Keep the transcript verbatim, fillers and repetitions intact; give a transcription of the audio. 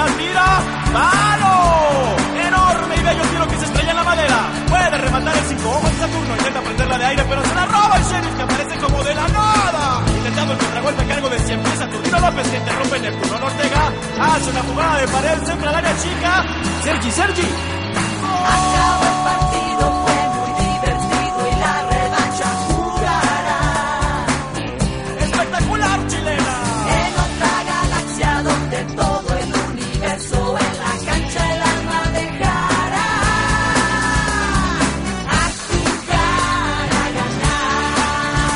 la tira. ¡Palo! Enorme y bello tiro que se estrella en la madera. Puede rematar el cinco ojos de Saturno. Intenta prenderla de aire, pero se la roba el sheriff, que aparece como de la nada. Intentando el contragolpe a cargo de cien pies Saturnino López, que interrumpe Neptuno Ortega. Hace una jugada de pared, centra al área chica. Sergi, Sergi. Acabó el partido.